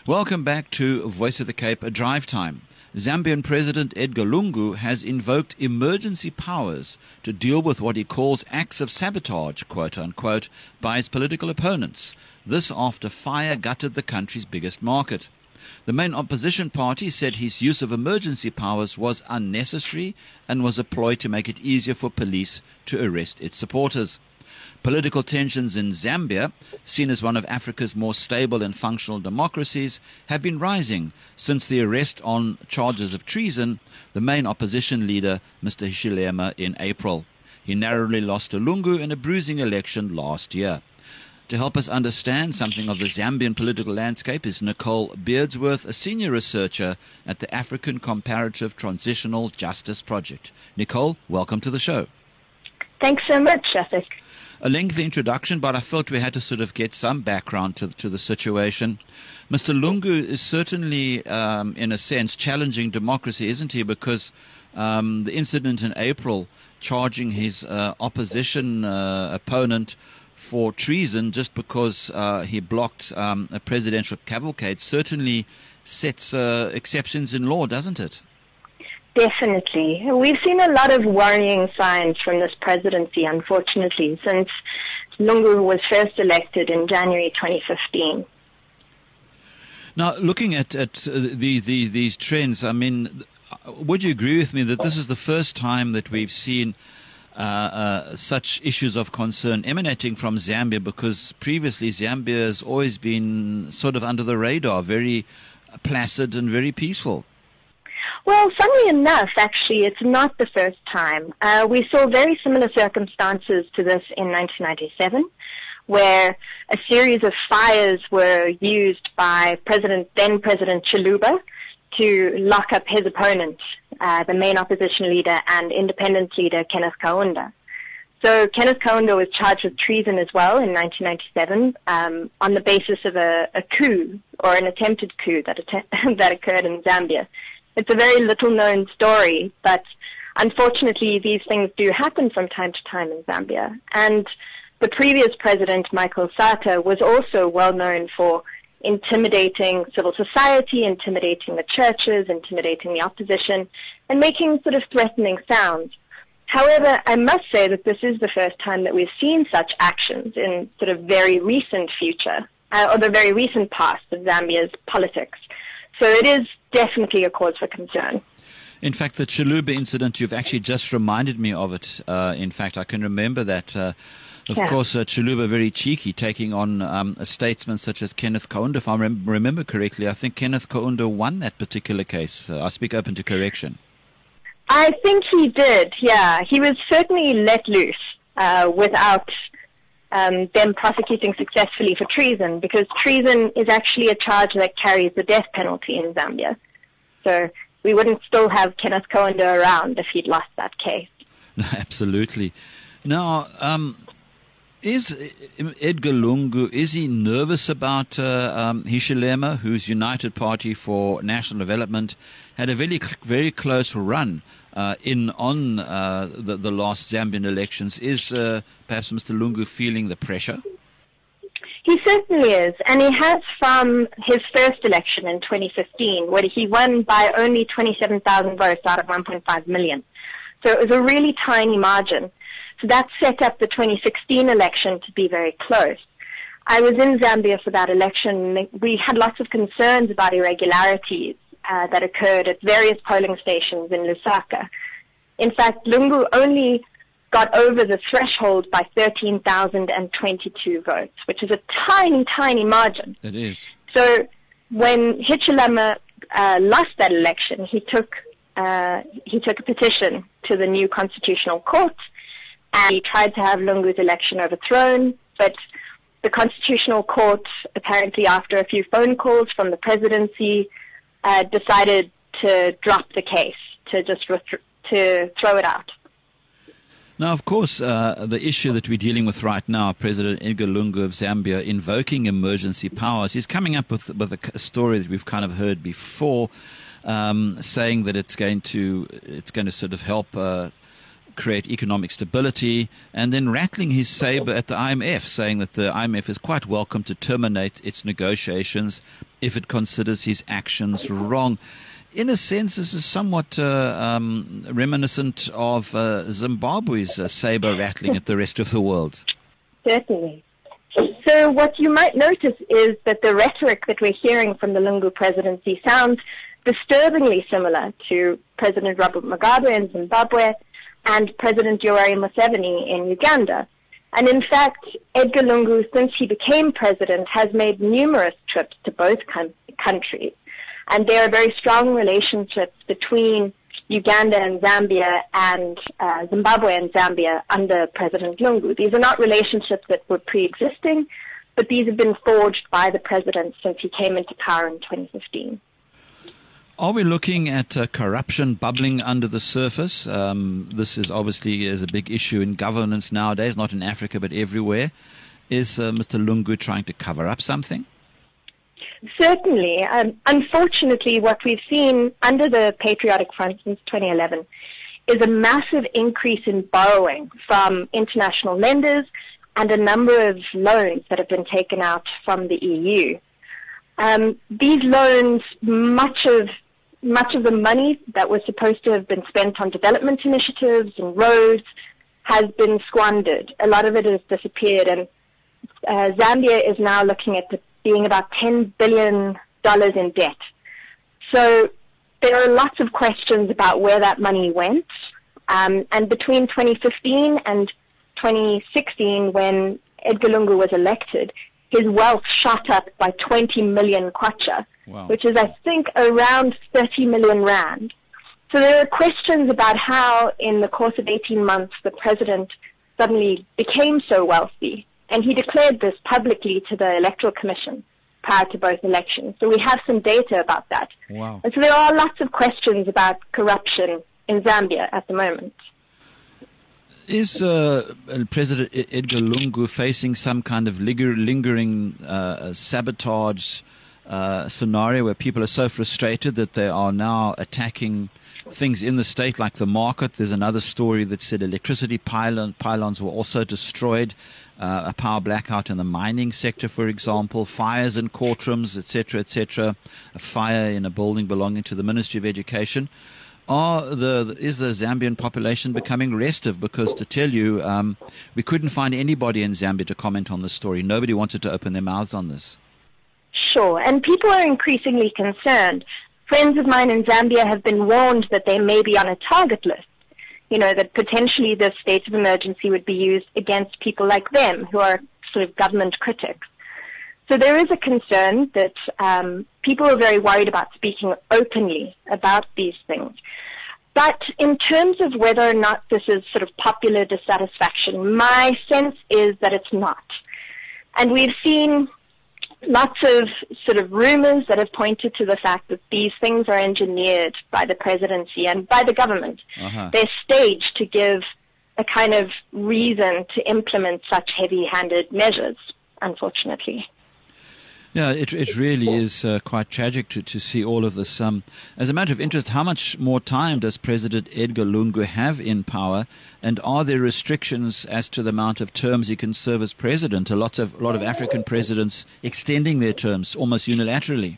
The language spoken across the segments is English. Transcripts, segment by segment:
Welcome back to Voice of the Cape, a drive time. Zambian President Edgar Lungu has invoked emergency powers to deal with what he calls acts of sabotage, quote unquote, by his political opponents. This after fire gutted the country's biggest market. The main opposition party said his use of emergency powers was unnecessary and was a ploy to make it easier for police to arrest its supporters. Political tensions in Zambia, seen as one of Africa's more stable and functional democracies, have been rising since the arrest on charges of treason the main opposition leader, Mr. Hichilema, in April. He narrowly lost to Lungu in a bruising election last year. To help us understand something of the Zambian political landscape is Nicole Beardsworth, a senior researcher at the African Comparative Transitional Justice Project. Nicole, welcome to the show. Thanks so much, Shafik. A lengthy introduction, but I felt we had to sort of get some background to the situation. Mr. Lungu is certainly, in a sense, challenging democracy, isn't he? Because the incident in April charging his opposition opponent for treason just because he blocked a presidential cavalcade certainly sets exceptions in law, doesn't it? Definitely. We've seen a lot of worrying signs from this presidency, unfortunately, since Lungu was first elected in January 2015. Now, looking at these trends, I mean, would you agree with me that this is the first time that we've seen such issues of concern emanating from Zambia, because previously Zambia has always been sort of under the radar, very placid and very peaceful? Well, funnily enough, actually, it's not the first time. We saw very similar circumstances to this in 1997, where a series of fires were used by then President Chiluba to lock up his opponent, the main opposition leader and independent leader, Kenneth Kaunda. So Kenneth Kaunda was charged with treason as well in 1997 on the basis of a coup, or an attempted coup that occurred in Zambia. It's a very little-known story, but unfortunately these things do happen from time to time in Zambia. And the previous president, Michael Sata, was also well known for intimidating civil society, intimidating the churches, intimidating the opposition, and making sort of threatening sounds. However, I must say that this is the first time that we've seen such actions in sort of very recent future, or the very recent past of Zambia's politics. So it is definitely a cause for concern. In fact, the Chiluba incident, you've actually just reminded me of it. In fact, I can remember that. Of course, Chiluba, very cheeky, taking on a statesman such as Kenneth Kaunda. If I remember correctly, I think Kenneth Kaunda won that particular case. I speak open to correction. I think he did, yeah. He was certainly let loose without them prosecuting successfully for treason, because treason is actually a charge that carries the death penalty in Zambia. So we wouldn't still have Kenneth Kaunda around if he'd lost that case. Absolutely. Now, is Edgar Lungu, is he nervous about Hichilema, whose United Party for National Development had a very close run on the last Zambian elections? Is perhaps Mr. Lungu feeling the pressure? He certainly is, and he has from his first election in 2015, where he won by only 27,000 votes out of 1.5 million. So it was a really tiny margin. So that set up the 2016 election to be very close. I was in Zambia for that election. We had lots of concerns about irregularities that occurred at various polling stations in Lusaka. In fact, Lungu only got over the threshold by 13,022 votes, which is a tiny, tiny margin. It is. So when Hichilema lost that election, he took a petition to the new constitutional court, and he tried to have Lungu's election overthrown, but the constitutional court, apparently after a few phone calls from the presidency, decided to drop the case, to just to throw it out. Now, of course, the issue that we're dealing with right now, President Edgar Lungu of Zambia invoking emergency powers, he's coming up with a story that we've kind of heard before, saying that it's going to sort of help create economic stability, and then rattling his saber at the IMF, saying that the IMF is quite welcome to terminate its negotiations if it considers his actions wrong. In a sense, this is somewhat reminiscent of Zimbabwe's saber rattling at the rest of the world. Certainly. So what you might notice is that the rhetoric that we're hearing from the Lungu presidency sounds disturbingly similar to President Robert Mugabe in Zimbabwe and President Yoweri Museveni in Uganda. And in fact, Edgar Lungu, since he became president, has made numerous trips to both countries. And there are very strong relationships between Uganda and Zambia and Zimbabwe and Zambia under President Lungu. These are not relationships that were pre-existing, but these have been forged by the president since he came into power in 2015. Are we looking at corruption bubbling under the surface? This is obviously a big issue in governance nowadays, not in Africa but everywhere. Is Mr. Lungu trying to cover up something? Certainly. Unfortunately, what we've seen under the Patriotic Front since 2011 is a massive increase in borrowing from international lenders and a number of loans that have been taken out from the EU. These loans, much of the money that was supposed to have been spent on development initiatives and roads has been squandered. A lot of it has disappeared, and Zambia is now looking at being about $10 billion in debt. So there are lots of questions about where that money went. And between 2015 and 2016, when Edgar Lungu was elected, his wealth shot up by 20 million kwacha, wow, which is, I think, around 30 million rand. So there are questions about how, in the course of 18 months, the president suddenly became so wealthy. And he declared this publicly to the Electoral Commission prior to both elections. So we have some data about that. Wow. And so there are lots of questions about corruption in Zambia at the moment. Is President Edgar Lungu facing some kind of lingering sabotage scenario where people are so frustrated that they are now attacking things in the state like the market? There's another story that said electricity pylons were also destroyed, a power blackout in the mining sector, for example, fires in courtrooms, etc., a fire in a building belonging to the Ministry of Education. Is the Zambian population becoming restive? Because to tell you, we couldn't find anybody in Zambia to comment on this story. Nobody wanted to open their mouths on this. Sure, and people are increasingly concerned. Friends of mine in Zambia have been warned that they may be on a target list, that potentially the state of emergency would be used against people like them who are sort of government critics. So there is a concern that people are very worried about speaking openly about these things. But in terms of whether or not this is sort of popular dissatisfaction, my sense is that it's not. And we've seen lots of sort of rumors that have pointed to the fact that these things are engineered by the presidency and by the government. Uh-huh. They're staged to give a kind of reason to implement such heavy-handed measures, unfortunately. Yeah, it really is quite tragic to see all of this. As a matter of interest, how much more time does President Edgar Lungu have in power, and are there restrictions as to the amount of terms he can serve as president? A lot of African presidents extending their terms almost unilaterally.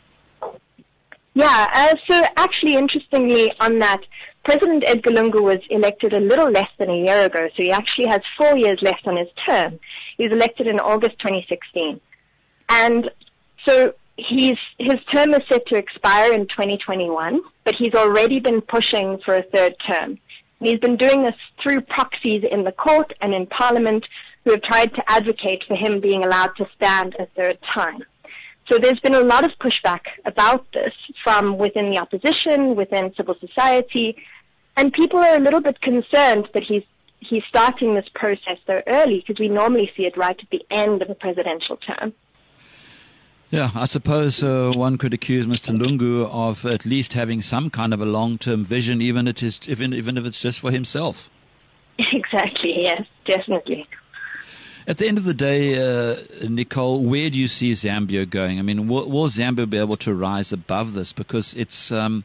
Yeah, so actually, interestingly on that, President Edgar Lungu was elected a little less than a year ago, so he actually has 4 years left on his term. He was elected in August 2016. And so his term is set to expire in 2021, but he's already been pushing for a third term. And he's been doing this through proxies in the court and in Parliament who have tried to advocate for him being allowed to stand a third time. So there's been a lot of pushback about this from within the opposition, within civil society, and people are a little bit concerned that he's starting this process so early, because we normally see it right at the end of a presidential term. Yeah, I suppose one could accuse Mr. Lungu of at least having some kind of a long-term vision, even if it's just for himself. Exactly, yes, definitely. At the end of the day, Nicole, where do you see Zambia going? I mean, will Zambia be able to rise above this? Because it's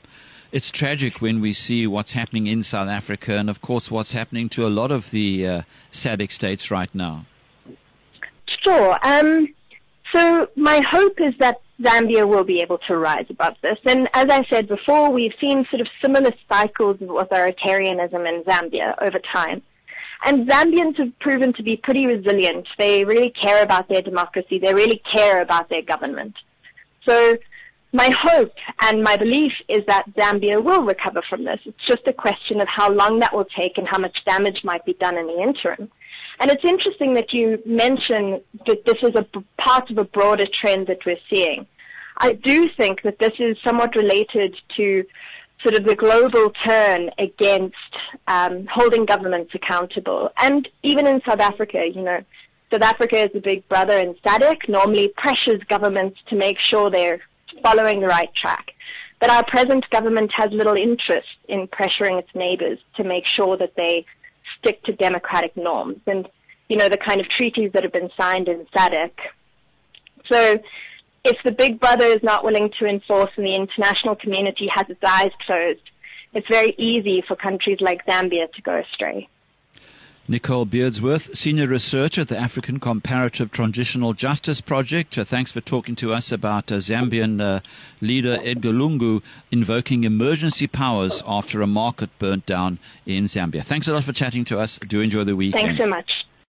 It's tragic when we see what's happening in South Africa and, of course, what's happening to a lot of the SADC states right now. Sure. So my hope is that Zambia will be able to rise above this. And as I said before, we've seen sort of similar cycles of authoritarianism in Zambia over time. And Zambians have proven to be pretty resilient. They really care about their democracy. They really care about their government. So my hope and my belief is that Zambia will recover from this. It's just a question of how long that will take and how much damage might be done in the interim. And it's interesting that you mention that this is a part of a broader trend that we're seeing. I do think that this is somewhat related to sort of the global turn against holding governments accountable. And even in South Africa, South Africa is a big brother in SADC, normally pressures governments to make sure they're following the right track. But our present government has little interest in pressuring its neighbors to make sure that they stick to democratic norms and, the kind of treaties that have been signed in SADC. So if the big brother is not willing to enforce and the international community has its eyes closed, it's very easy for countries like Zambia to go astray. Nicole Beardsworth, Senior Researcher at the African Comparative Transitional Justice Project. Thanks for talking to us about Zambian leader Edgar Lungu invoking emergency powers after a market burnt down in Zambia. Thanks a lot for chatting to us. Do enjoy the weekend. Thanks so much.